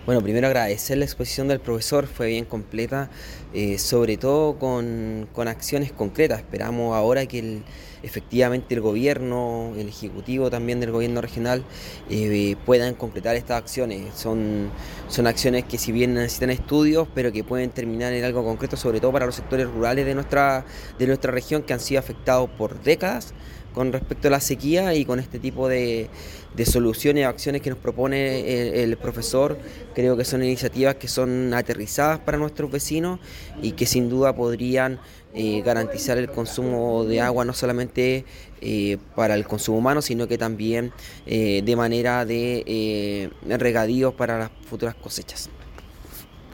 Bueno, primero agradecer la exposición del profesor, fue bien completa, sobre todo con acciones concretas. Esperamos ahora que efectivamente el gobierno, el ejecutivo también del gobierno regional, puedan concretar estas acciones. Son acciones que si bien necesitan estudios, pero que pueden terminar en algo concreto, sobre todo para los sectores rurales de nuestra región que han sido afectados por décadas con respecto a la sequía y con este tipo de soluciones o acciones que nos propone el profesor. Creo que son iniciativas que son aterrizadas para nuestros vecinos y que sin duda podrían garantizar el consumo de agua no solamente para el consumo humano, sino que también de manera de regadíos para las futuras cosechas.